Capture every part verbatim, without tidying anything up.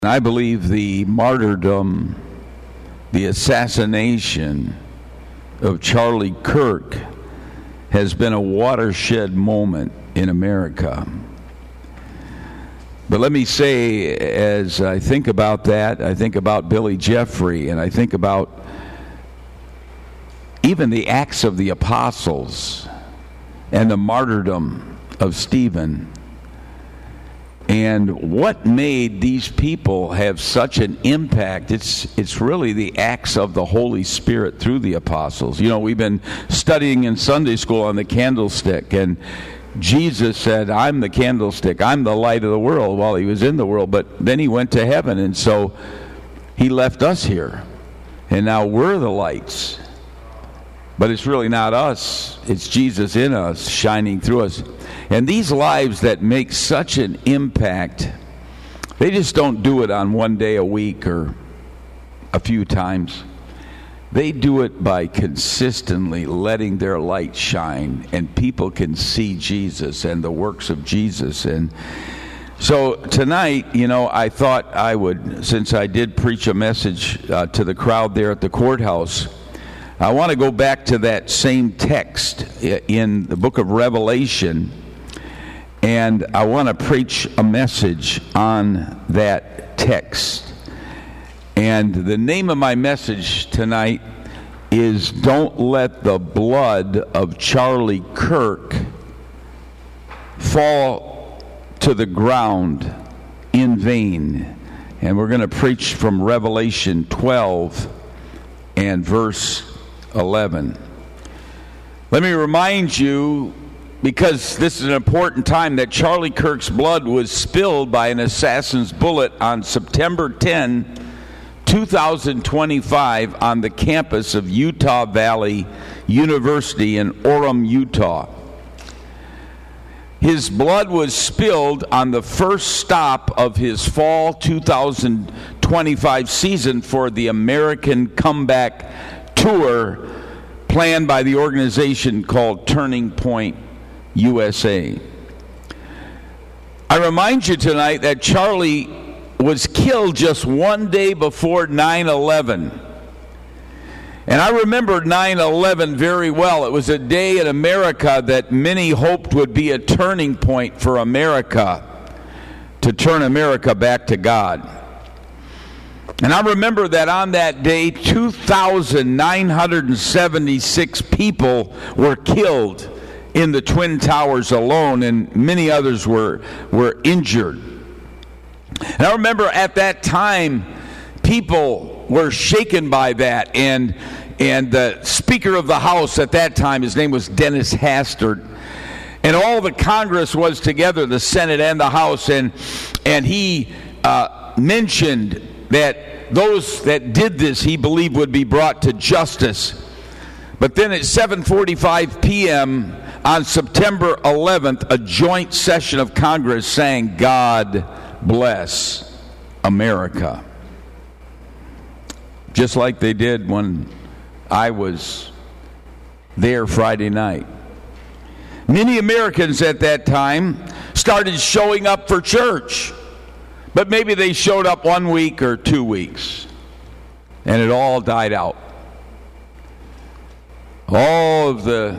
I believe the martyrdom, the assassination of Charlie Kirk has been a watershed moment in America. But let me say, as I think about that, I think about Billy Jeffrey, and I think about even the Acts of the Apostles and the martyrdom of Stephen. And what made these people have such an impact? It's it's really the acts of the Holy Spirit through the apostles. You know, we've been studying in Sunday school on the candlestick, and Jesus said, I'm the candlestick, I'm the light of the world while he was in the world, but then he went to heaven, and so he left us here. And now we're the lights. But it's really not us, it's Jesus in us, shining through us. And these lives that make such an impact, they just don't do it on one day a week or a few times. They do it by consistently letting their light shine, and people can see Jesus and the works of Jesus. And so tonight, you know, I thought I would, since I did preach a message uh, to the crowd there at the courthouse, I want to go back to that same text in the book of Revelation, and I want to preach a message on that text. And the name of my message tonight is Don't Let the Blood of Charlie Kirk Fall to the Ground in Vain. And we're going to preach from Revelation twelve and verse eleven. Let me remind you, because this is an important time, that Charlie Kirk's blood was spilled by an assassin's bullet on September tenth, twenty twenty-five on the campus of Utah Valley University in Orem, Utah. His blood was spilled on the first stop of his fall two thousand twenty-five season for the American Comeback Tour planned by the organization called Turning Point U S A. I remind you tonight that Charlie was killed just one day before nine eleven. And I remember nine eleven very well. It was a day in America that many hoped would be a turning point for America, to turn America back to God. And I remember that on that day, two thousand nine hundred seventy-six people were killed in the Twin Towers alone, and many others were, were injured. And I remember at that time, people were shaken by that, and and the Speaker of the House at that time, his name was Dennis Hastert, and all the Congress was together, the Senate and the House, and and he uh, mentioned that those that did this, he believed, would be brought to justice. But then at seven forty-five p.m. on September eleventh, a joint session of Congress sang, God Bless America. Just like they did when I was there Friday night. Many Americans at that time started showing up for church. But maybe they showed up one week or two weeks, and it all died out. All of the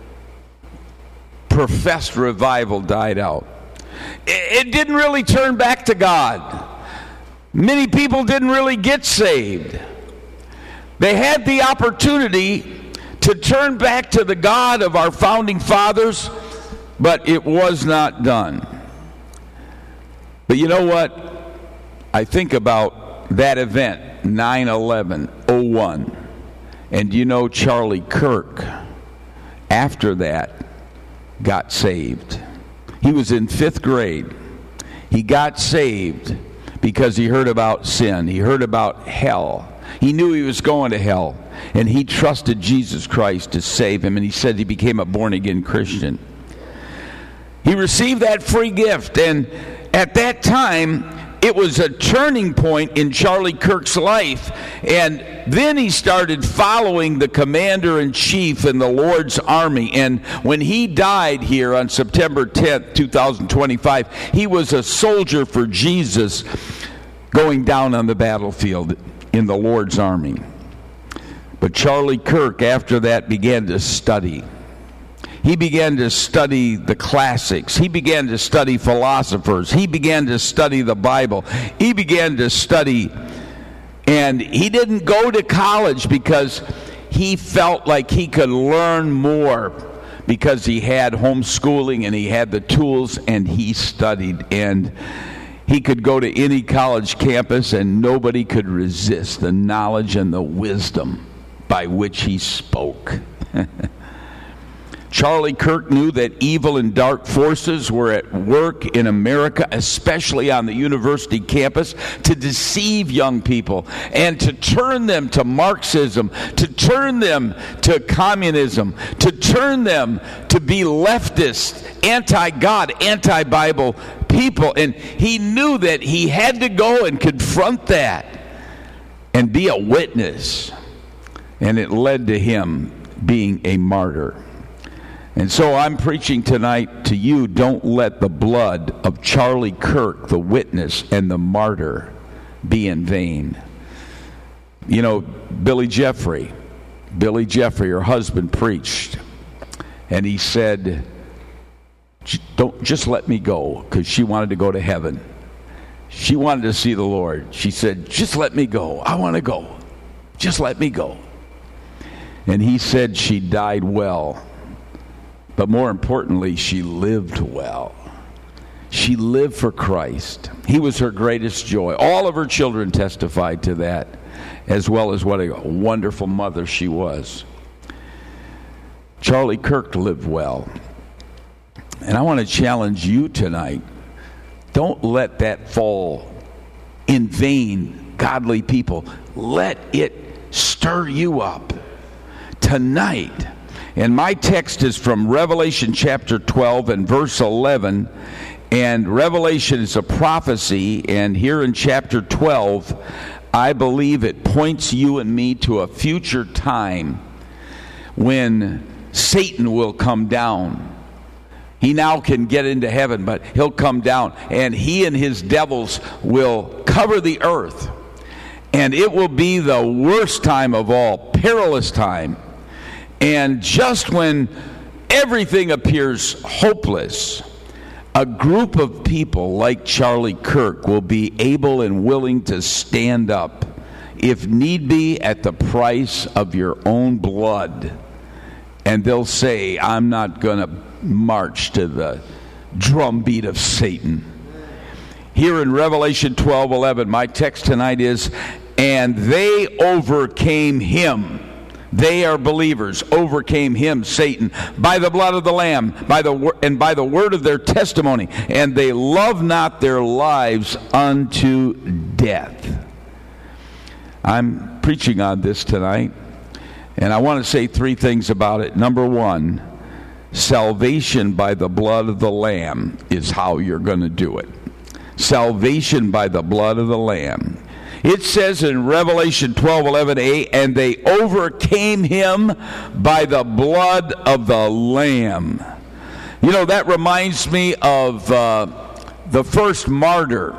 professed revival died out. It didn't really turn back to God. Many people didn't really get saved. They had the opportunity to turn back to the God of our founding fathers, but it was not done. But you know what? I think about that event, nine eleven oh one. And you know, Charlie Kirk, after that, got saved. He was in fifth grade. He got saved because he heard about sin. He heard about hell. He knew he was going to hell. And he trusted Jesus Christ to save him. And he said he became a born-again Christian. He received that free gift. And at that time, it was a turning point in Charlie Kirk's life. And then he started following the commander-in-chief in the Lord's Army. And when he died here on September tenth, twenty twenty-five, he was a soldier for Jesus, going down on the battlefield in the Lord's army. But Charlie Kirk, after that, began to study. He began to study the classics. He began to study philosophers. He began to study the Bible. He began to study, and he didn't go to college because he felt like he could learn more, because he had homeschooling and he had the tools, and he studied. And he could go to any college campus and nobody could resist the knowledge and the wisdom by which he spoke. Charlie Kirk knew that evil and dark forces were at work in America, especially on the university campus, to deceive young people and to turn them to Marxism, to turn them to communism, to turn them to be leftist, anti-God, anti-Bible people. And he knew that he had to go and confront that and be a witness. And it led to him being a martyr. And so I'm preaching tonight to you, don't let the blood of Charlie Kirk, the witness and the martyr, be in vain. You know, Billy Jeffrey, Billy Jeffrey, her husband, preached, and he said, don't just let me go, because she wanted to go to heaven. She wanted to see the Lord. She said, just let me go. I want to go. Just let me go. And he said she died well. But more importantly, she lived well. She lived for Christ. He was her greatest joy. All of her children testified to that, as well as what a wonderful mother she was. Charlie Kirk lived well. And I want to challenge you tonight. Don't let that fall in vain, godly people. Let it stir you up tonight. And my text is from Revelation chapter twelve and verse eleven. And Revelation is a prophecy. And here in chapter twelve, I believe it points you and me to a future time when Satan will come down. He now can get into heaven, but he'll come down. And he and his devils will cover the earth. And it will be the worst time of all, perilous time. And just when everything appears hopeless, a group of people like Charlie Kirk will be able and willing to stand up, if need be, at the price of your own blood. And they'll say, I'm not going to march to the drumbeat of Satan. Here in Revelation twelve eleven, my text tonight is, and they overcame him. They are believers, overcame him, Satan, by the blood of the Lamb, by the and by the word of their testimony, and they love not their lives unto death. I'm preaching on this tonight, and I want to say three things about it. Number one, salvation by the blood of the Lamb is how you're going to do it. Salvation by the blood of the Lamb. It says in Revelation twelve eleven a, and they overcame him by the blood of the Lamb. You know, that reminds me of uh, the first martyr.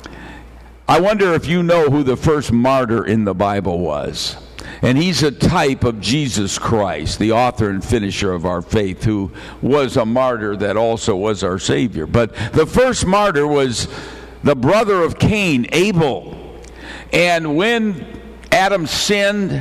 I wonder if you know who the first martyr in the Bible was. And he's a type of Jesus Christ, the author and finisher of our faith, who was a martyr that also was our Savior. But the first martyr was the brother of Cain, Abel. And when Adam sinned,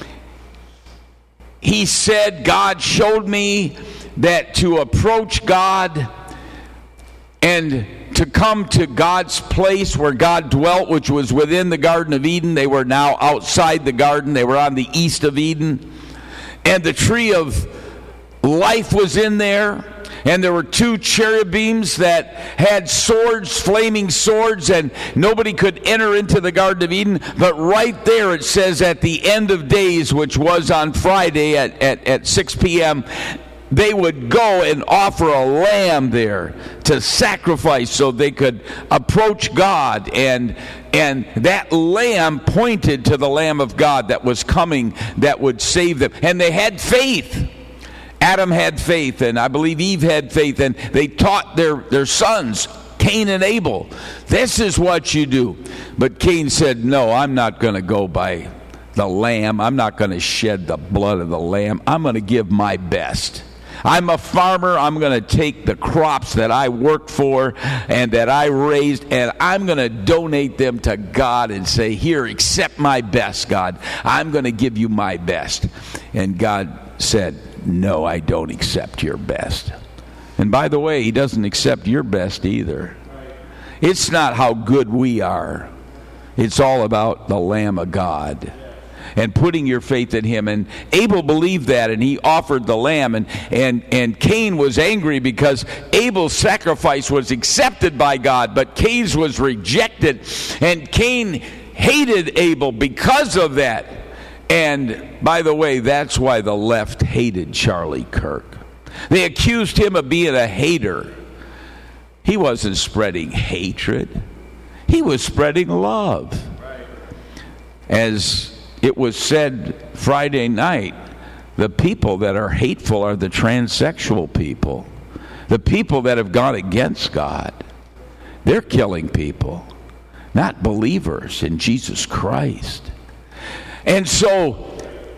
he said, God showed me that to approach God and to come to God's place where God dwelt, which was within the Garden of Eden. They were now outside the garden. They were on the east of Eden. And the tree of life was in there. And there were two cherubims that had swords, flaming swords, and nobody could enter into the Garden of Eden. But right there it says at the end of days, which was on Friday at, at, at six p.m., they would go and offer a lamb there to sacrifice so they could approach God. And, and that lamb pointed to the Lamb of God that was coming, that would save them. And they had faith. Adam had faith, and I believe Eve had faith, and they taught their, their sons, Cain and Abel. This is what you do. But Cain said, no, I'm not going to go by the lamb. I'm not going to shed the blood of the lamb. I'm going to give my best. I'm a farmer. I'm going to take the crops that I worked for and that I raised, and I'm going to donate them to God and say, here, accept my best, God. I'm going to give you my best. And God said, no, I don't accept your best. And by the way, he doesn't accept your best either. It's not how good we are. It's all about the Lamb of God and putting your faith in him. And Abel believed that, and he offered the lamb. And, and, and Cain was angry because Abel's sacrifice was accepted by God, but Cain's was rejected. And Cain hated Abel because of that. And by the way, that's why the left hated Charlie Kirk. They accused him of being a hater. He wasn't spreading hatred. He was spreading love. As it was said Friday night, the people that are hateful are the transsexual people. The people that have gone against God. They're killing people, not believers in Jesus Christ. And so,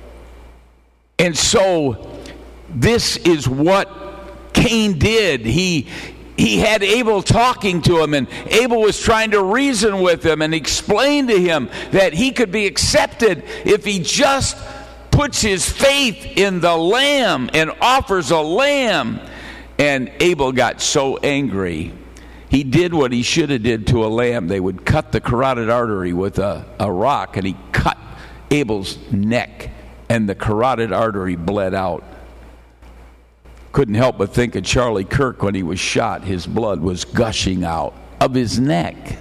and so, this is what Cain did. He he had Abel talking to him, and Abel was trying to reason with him and explain to him that he could be accepted if he just puts his faith in the lamb and offers a lamb. And Abel got so angry, he did what he should have did to a lamb. They would cut the carotid artery with a, a rock, and he cut Abel's neck, and the carotid artery bled out. Couldn't help but think of Charlie Kirk when he was shot. His blood was gushing out of his neck.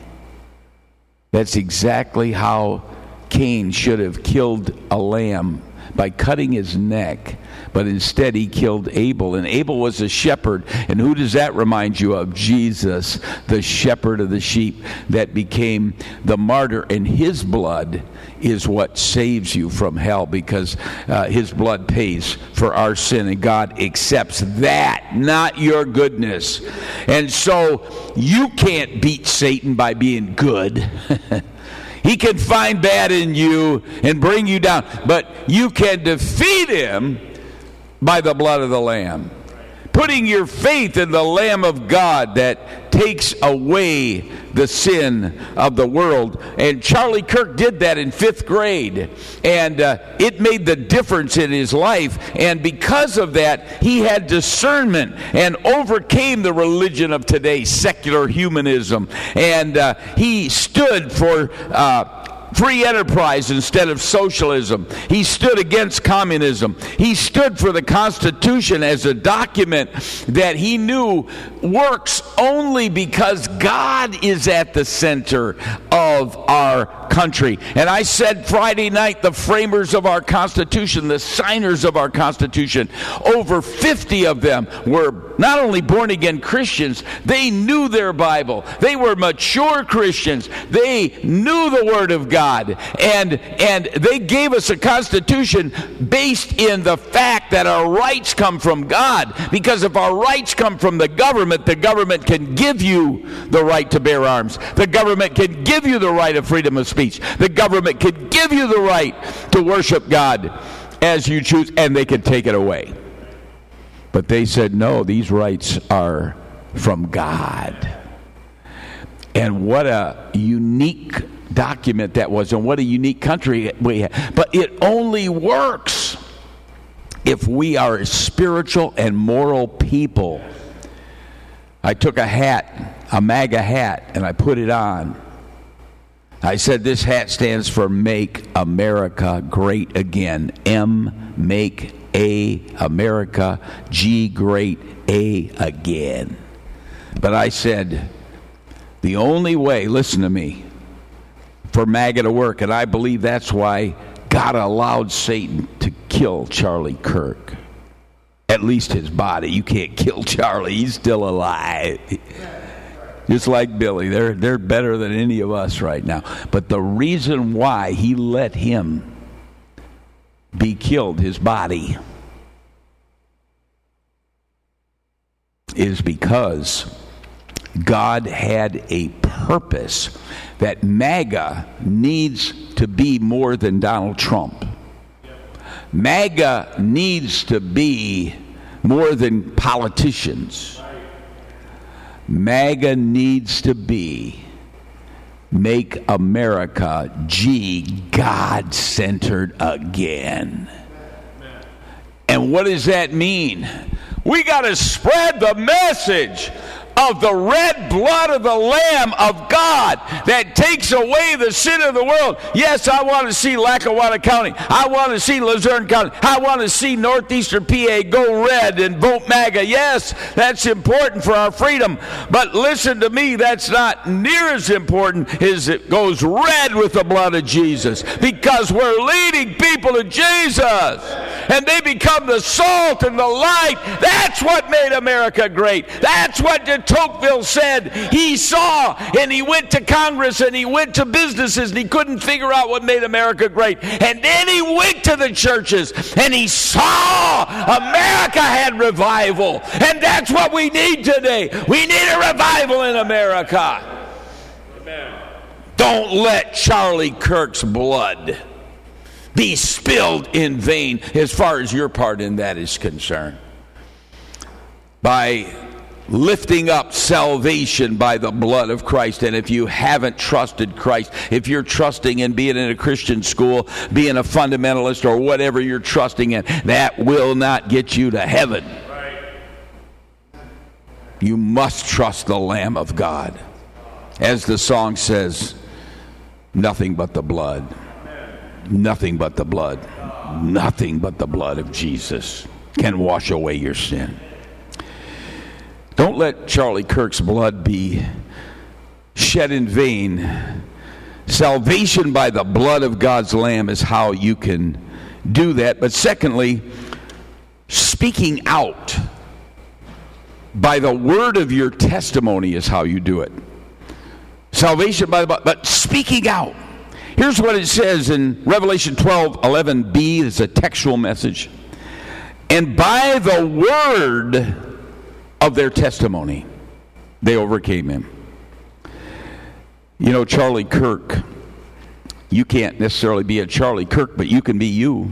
That's exactly how Cain should have killed a lamb, by cutting his neck. But instead he killed Abel. And Abel was a shepherd. And who does that remind you of? Jesus, the shepherd of the sheep that became the martyr. And his blood is what saves you from hell, because uh, his blood pays for our sin. And God accepts that, not your goodness. And so you can't beat Satan by being good. He can find bad in you and bring you down. But you can defeat him by the blood of the Lamb. Putting your faith in the Lamb of God that takes away the sin of the world. And Charlie Kirk did that in fifth grade. And uh, it made the difference in his life. And because of that, he had discernment and overcame the religion of today, secular humanism. And uh, he stood for Uh, free enterprise instead of socialism. He stood against communism. He stood for the Constitution as a document that he knew works only because God is at the center of our country. And I said Friday night, the framers of our Constitution, the signers of our Constitution, over fifty of them were not only born-again Christians, they knew their Bible. They were mature Christians. They knew the Word of God. God. And, and they gave us a constitution based in the fact that our rights come from God. Because if our rights come from the government, the government can give you the right to bear arms. The government can give you the right of freedom of speech. The government can give you the right to worship God as you choose, and they can take it away. But they said, no, these rights are from God. And what a unique document that was, and what a unique country we have. But it only works if we are a spiritual and moral people. I took a hat, a MAGA hat, and I put it on. I said, this hat stands for Make America Great Again. M, Make, A, America, G, Great, A, Again. But I said, the only way, listen to me, for MAGA to work, and I believe that's why God allowed Satan to kill Charlie Kirk. At least his body. You can't kill Charlie. He's still alive. Just like Billy. They're, they're better than any of us right now. But the reason why he let him be killed, his body, is because God had a purpose, that MAGA needs to be more than Donald Trump. MAGA needs to be more than politicians. MAGA needs to be Make America G God-centered again. And what does that mean? We got to spread the message of the red blood of the Lamb of God that takes away the sin of the world. Yes, I want to see Lackawanna County. I want to see Luzerne County. I want to see Northeastern P A go red and vote MAGA. Yes, that's important for our freedom. But listen to me, that's not near as important as it goes red with the blood of Jesus, because we're leading people to Jesus. And they become the salt and the light. That's what made America great. That's what de Tocqueville said. He saw, and he went to Congress, and he went to businesses, and he couldn't figure out what made America great. And then he went to the churches, and he saw America had revival. And that's what we need today. We need a revival in America. Amen. Don't let Charlie Kirk's blood be spilled in vain, as far as your part in that is concerned. By lifting up salvation by the blood of Christ. And if you haven't trusted Christ, if you're trusting in being in a Christian school, being a fundamentalist, or whatever you're trusting in, that will not get you to heaven. Right. You must trust the Lamb of God. As the song says, nothing but the blood. Nothing but the blood. Nothing but the blood of Jesus can wash away your sin. Don't let Charlie Kirk's blood be shed in vain. Salvation by the blood of God's Lamb is how you can do that. But secondly, speaking out by the word of your testimony is how you do it. Salvation by the blood, but speaking out. Here's what it says in Revelation twelve eleven b. It's a textual message. And by the word of their testimony, they overcame him. You know, Charlie Kirk, you can't necessarily be a Charlie Kirk, but you can be you.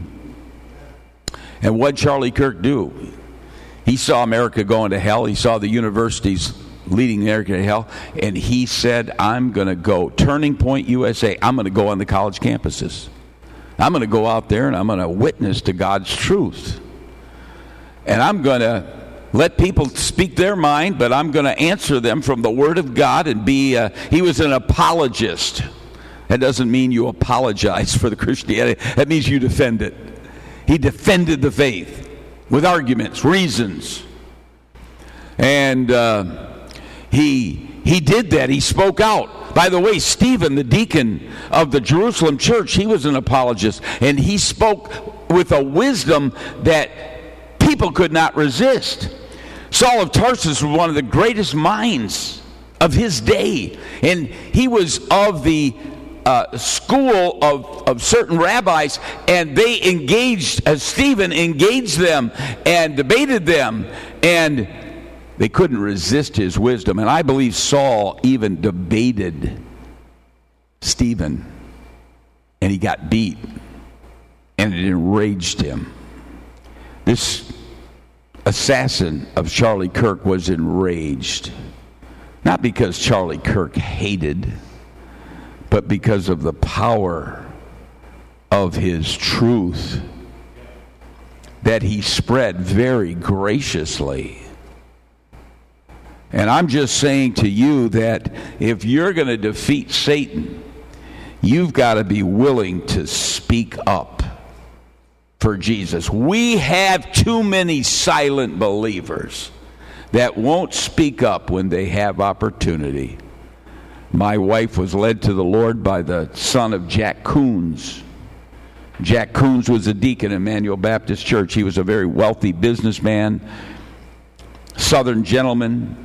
And what did Charlie Kirk do? He saw America going to hell. He saw the universities leading America to hell, and he said, I'm going to go, Turning Point U S A, I'm going to go on the college campuses. I'm going to go out there and I'm going to witness to God's truth. And I'm going to let people speak their mind, but I'm going to answer them from the Word of God and be, uh, he was an apologist. That doesn't mean you apologize for the Christianity. That means you defend it. He defended the faith with arguments, reasons. And uh, he he did that. He spoke out. By the way, Stephen, the deacon of the Jerusalem church, he was an apologist. And he spoke with a wisdom that people could not resist. Saul of Tarsus was one of the greatest minds of his day. And he was of the uh, school of, of certain rabbis, and they engaged, uh, Stephen engaged them and debated them, and they couldn't resist his wisdom. And I believe Saul even debated Stephen, and he got beat, and it enraged him. This assassin of Charlie Kirk was enraged, not because Charlie Kirk hated, but because of the power of his truth that he spread very graciously. And I'm just saying to you that if you're going to defeat Satan, you've got to be willing to speak up for Jesus. We have too many silent believers that won't speak up when they have opportunity. My wife was led to the Lord by the son of Jack Coons. Jack Coons was a deacon in Emmanuel Baptist Church. He was a very wealthy businessman, Southern gentleman,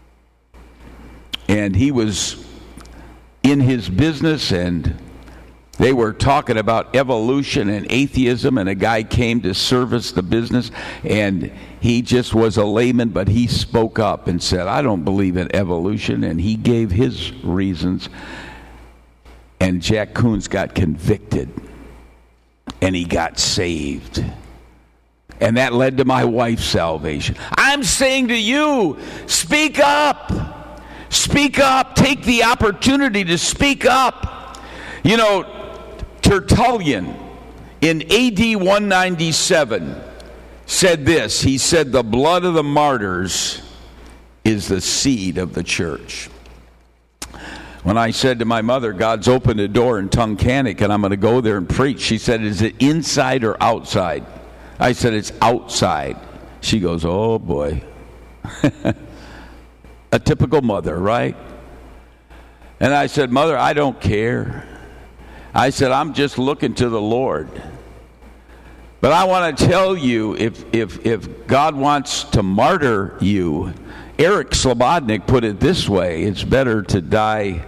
and he was in his business, and They were talking about evolution and atheism, and a guy came to service the business, and he just was a layman, but he spoke up and said, I don't believe in evolution, and he gave his reasons. And Jack Coons got convicted, and he got saved. And that led to my wife's salvation. I'm saying to you, speak up. Speak up. Take the opportunity to speak up. You know, Tertullian in A D one ninety-seven said this. He said, the blood of the martyrs is the seed of the church. When I said to my mother, God's opened a door in Tunkhannock and I'm going to go there and preach, she said, is it inside or outside? I said, it's outside. She goes, oh boy. A typical mother, right? And I said, Mother, I don't care. I said, I'm just looking to the Lord. But I want to tell you, if if if God wants to martyr you, Eric Slobodnik put it this way, it's better to die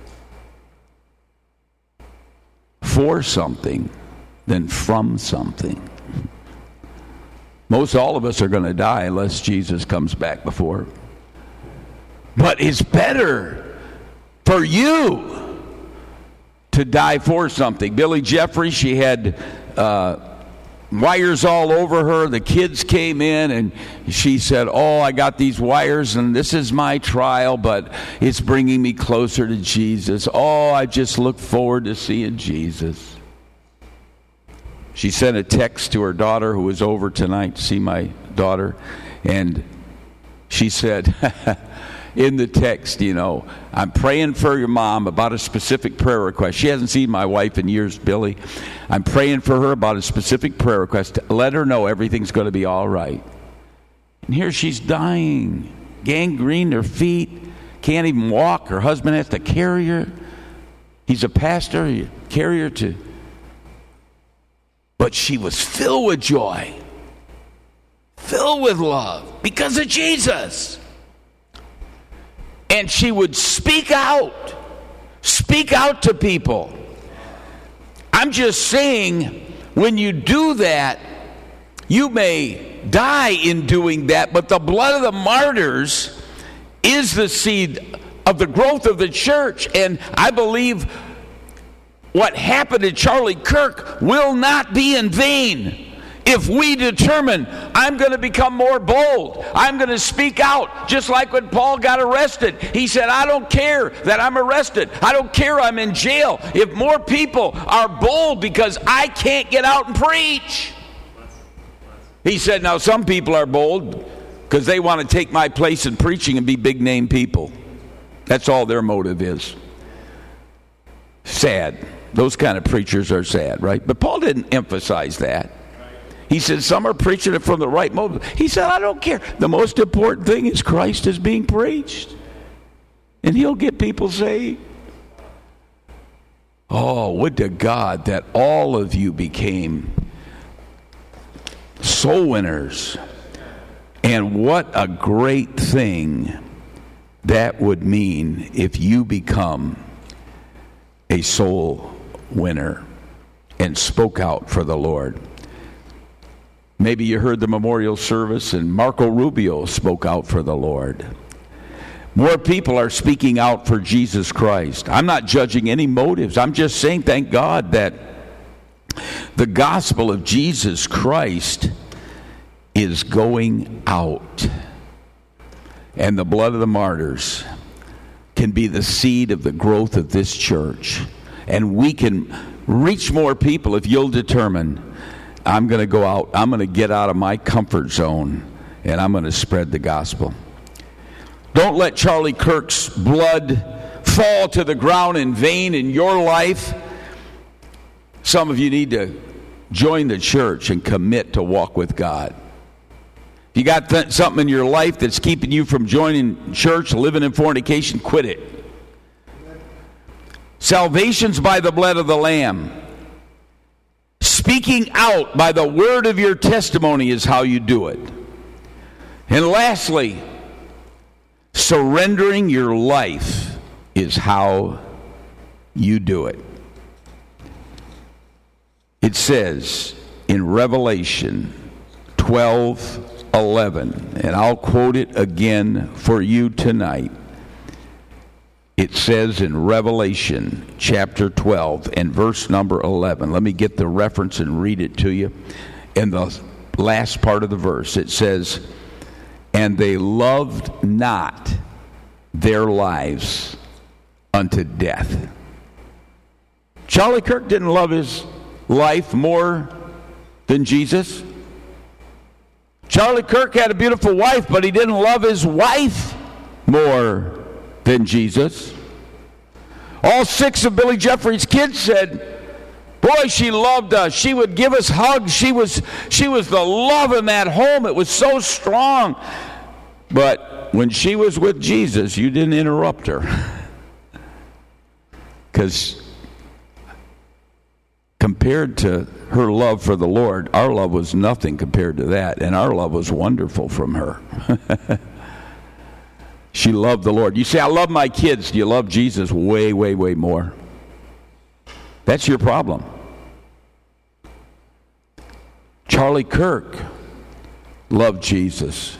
for something than from something. Most all of us are going to die unless Jesus comes back before. But it's better for you to die for something. Billy Jeffrey, she had uh, wires all over her. The kids came in and she said, oh, I got these wires and this is my trial, but it's bringing me closer to Jesus. Oh, I just look forward to seeing Jesus. She sent a text to her daughter who was over tonight to see my daughter, and she said, in the text, you know, I'm praying for your mom about a specific prayer request. She hasn't seen my wife in years, Billy. I'm praying for her about a specific prayer request. Let her know everything's going to be all right. And here she's dying, gangrene, her feet, can't even walk. Her husband has to carry her. He's a pastor, you carry her to. But she was filled with joy, filled with love because of Jesus. And she would speak out, speak out to people. I'm just saying, when you do that, you may die in doing that, but the blood of the martyrs is the seed of the growth of the church. And I believe what happened to Charlie Kirk will not be in vain. If we determine, I'm going to become more bold, I'm going to speak out, just like when Paul got arrested. He said, I don't care that I'm arrested. I don't care I'm in jail. If more people are bold because I can't get out and preach. He said, now some people are bold because they want to take my place in preaching and be big name people. That's all their motive is. Sad. Those kind of preachers are sad, right? But Paul didn't emphasize that. He said, some are preaching it from the right motive. He said, I don't care. The most important thing is Christ is being preached. And he'll get people saved. Oh, would to God that all of you became soul winners. And what a great thing that would mean if you become a soul winner and spoke out for the Lord. Maybe you heard the memorial service and Marco Rubio spoke out for the Lord. More people are speaking out for Jesus Christ. I'm not judging any motives. I'm just saying, thank God that the gospel of Jesus Christ is going out. And the blood of the martyrs can be the seed of the growth of this church. And we can reach more people if you'll determine, I'm going to go out, I'm going to get out of my comfort zone, and I'm going to spread the gospel. Don't let Charlie Kirk's blood fall to the ground in vain in your life. Some of you need to join the church and commit to walk with God. If you got th- something in your life that's keeping you from joining church, living in fornication, quit it. Salvation's by the blood of the Lamb. Speaking out by the word of your testimony is how you do it. And lastly, surrendering your life is how you do it. It says in Revelation twelve eleven, and I'll quote it again for you tonight. It says in Revelation chapter twelve and verse number eleven. Let me get the reference and read it to you. In the last part of the verse, it says, "And they loved not their lives unto death." Charlie Kirk didn't love his life more than Jesus. Charlie Kirk had a beautiful wife, but he didn't love his wife more than Jesus. All six of Billy Jeffrey's kids said, boy, she loved us. She would give us hugs. She was, she was the love in that home. It was so strong. But when she was with Jesus, you didn't interrupt her. Because compared to her love for the Lord, our love was nothing compared to that. And our love was wonderful from her. She loved the Lord. You say, I love my kids. Do you love Jesus? Way, way, way more. That's your problem. Charlie Kirk loved Jesus.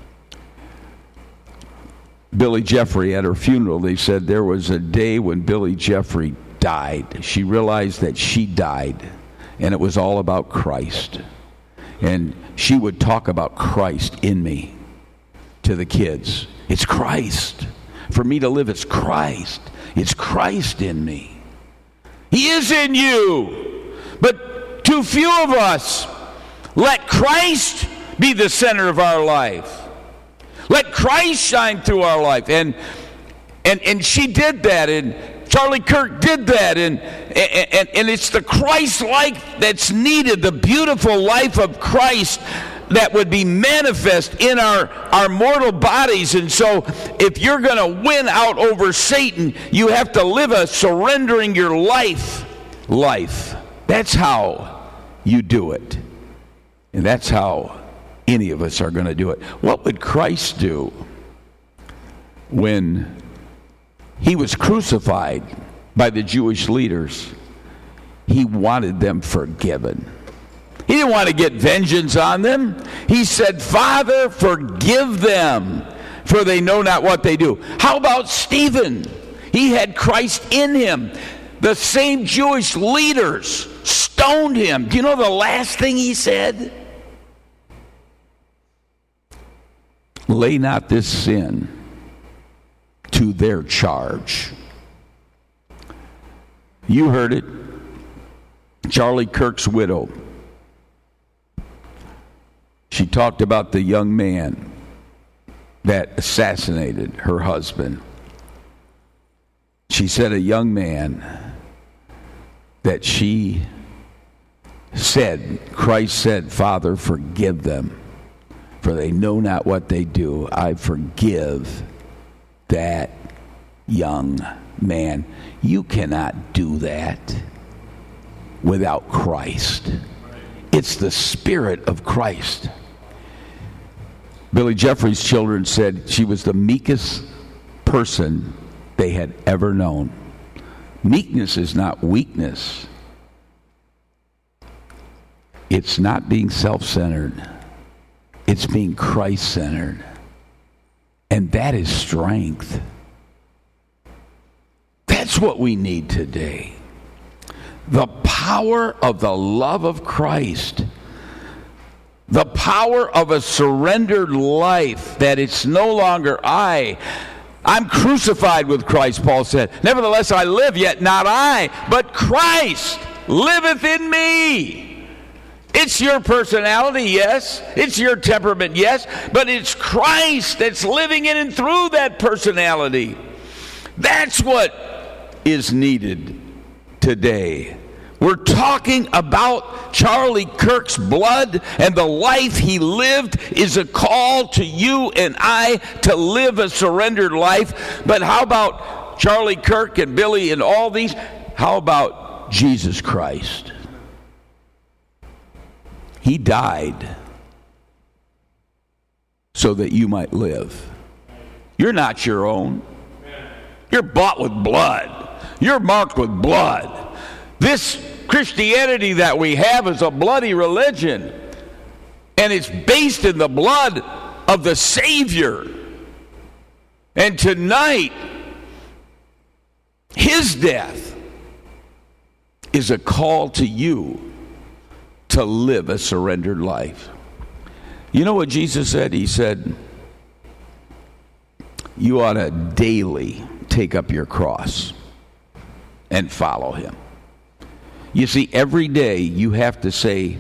Billy Jeffrey, at her funeral, they said there was a day when Billy Jeffrey died. She realized that she died, and it was all about Christ. And she would talk about Christ in me to the kids. It's Christ. For me to live, it's Christ. It's Christ in me. He is in you. But too few of us let Christ be the center of our life. Let Christ shine through our life. And and and she did that, and Charlie Kirk did that, and and, and it's the Christ life that's needed, the beautiful life of Christ that would be manifest in our, our mortal bodies. And so if you're going to win out over Satan, you have to live a surrendering your life life. That's how you do it. And that's how any of us are going to do it. What would Christ do when he was crucified by the Jewish leaders? He wanted them forgiven. He didn't want to get vengeance on them. He said, Father, forgive them, for they know not what they do. How about Stephen? He had Christ in him. The same Jewish leaders stoned him. Do you know the last thing he said? Lay not this sin to their charge. You heard it. Charlie Kirk's widow. She talked about the young man that assassinated her husband. She said a young man that she said, Christ said, Father, forgive them, for they know not what they do. I forgive that young man. You cannot do that without Christ. It's the Spirit of Christ. Billy Jeffrey's children said she was the meekest person they had ever known. Meekness is not weakness. It's not being self-centered. It's being Christ-centered. And that is strength. That's what we need today. The power of the love of Christ. The power of a surrendered life, that it's no longer I. I'm crucified with Christ, Paul said. Nevertheless, I live, yet not I, but Christ liveth in me. It's your personality, yes. It's your temperament, yes. But it's Christ that's living in and through that personality. That's what is needed today. We're talking about Charlie Kirk's blood, and the life he lived is a call to you and I to live a surrendered life. But how about Charlie Kirk and Billy and all these? How about Jesus Christ? He died so that you might live. You're not your own. You're bought with blood. You're marked with blood. This Christianity that we have is a bloody religion. And it's based in the blood of the Savior. And tonight, his death is a call to you to live a surrendered life. You know what Jesus said? He said, you ought to daily take up your cross and follow him. You see, every day you have to say,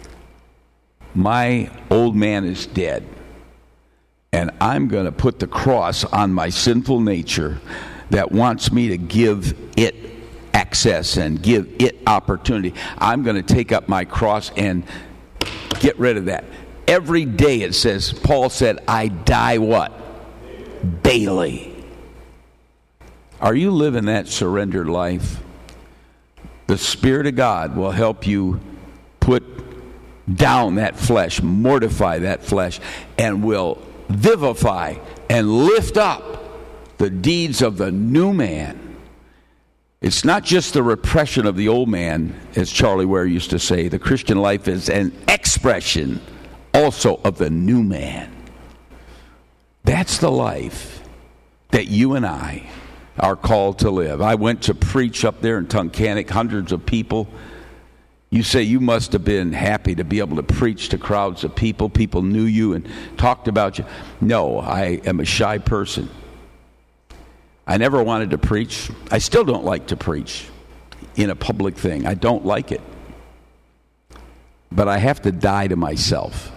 my old man is dead, and I'm going to put the cross on my sinful nature that wants me to give it access and give it opportunity. I'm going to take up my cross and get rid of that. Every day it says, Paul said, I die what? Daily. Are you living that surrendered life? The Spirit of God will help you put down that flesh, mortify that flesh, and will vivify and lift up the deeds of the new man. It's not just the repression of the old man, as Charlie Ware used to say. The Christian life is an expression also of the new man. That's the life that you and I are called to live. I went to preach up there in Tunkhannock, hundreds of people. You say you must have been happy to be able to preach to crowds of people. People knew you and talked about you. No, I am a shy person. I never wanted to preach. I still don't like to preach in a public thing. I don't like it. But I have to die to myself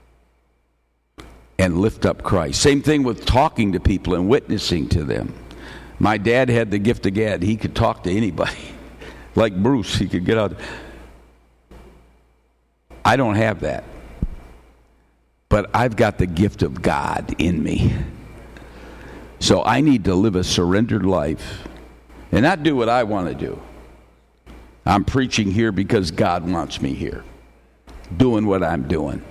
and lift up Christ. Same thing with talking to people and witnessing to them. My dad had the gift of gad. He could talk to anybody. Like Bruce, he could get out. I don't have that. But I've got the gift of God in me. So I need to live a surrendered life and not do what I want to do. I'm preaching here because God wants me here, doing what I'm doing.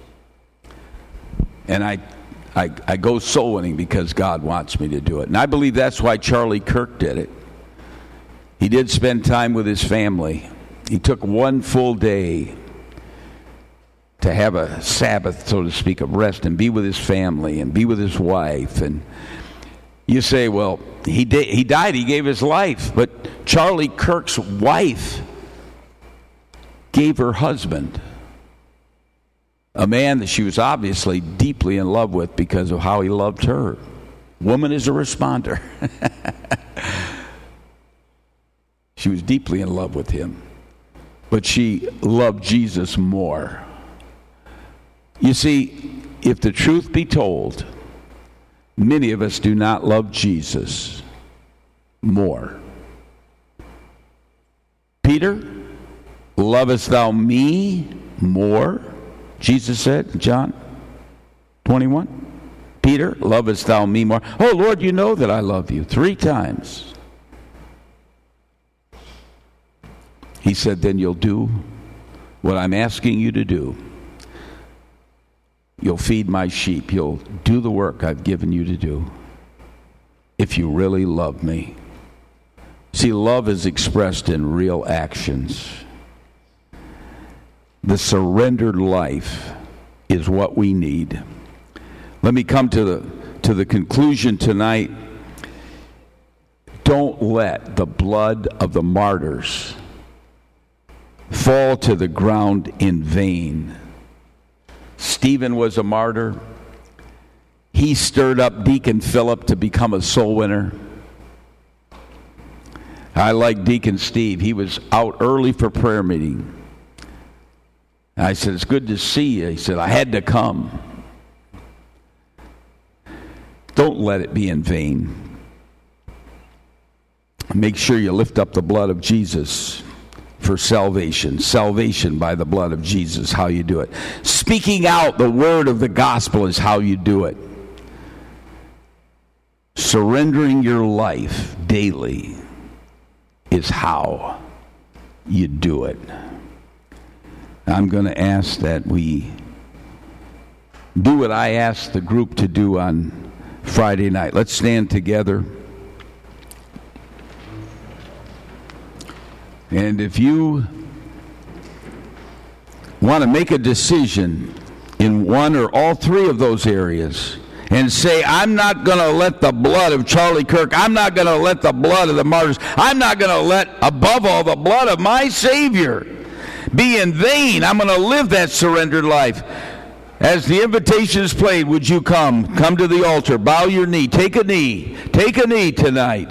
And I, I, I go soul winning because God wants me to do it. And I believe that's why Charlie Kirk did it. He did spend time with his family. He took one full day to have a Sabbath, so to speak, of rest and be with his family and be with his wife. And you say, well, he di- he died, he gave his life. But Charlie Kirk's wife gave her husband, a man that she was obviously deeply in love with because of how he loved her. Woman is a responder. She was deeply in love with him. But she loved Jesus more. You see, if the truth be told, many of us do not love Jesus more. Peter, lovest thou me more? Jesus said in John twenty-one. Peter, lovest thou me more? Oh, Lord, you know that I love you. Three times. He said, then you'll do what I'm asking you to do. You'll feed my sheep. You'll do the work I've given you to do. If you really love me. See, love is expressed in real actions. The surrendered life is what we need. Let me come to the to the conclusion tonight. Don't let the blood of the martyrs fall to the ground in vain. Stephen was a martyr. He stirred up Deacon Philip to become a soul winner. I like Deacon Steve. He was out early for prayer meeting. I said, it's good to see you. He said, I had to come. Don't let it be in vain. Make sure you lift up the blood of Jesus for salvation. Salvation by the blood of Jesus, how you do it. Speaking out the word of the gospel is how you do it. Surrendering your life daily is how you do it. I'm going to ask that we do what I asked the group to do on Friday night. Let's stand together. And if you want to make a decision in one or all three of those areas and say, I'm not going to let the blood of Charlie Kirk, I'm not going to let the blood of the martyrs, I'm not going to let, above all, the blood of my Savior be in vain. I'm going to live that surrendered life. As the invitation is played, would you come? Come to the altar, bow your knee, take a knee, take a knee tonight.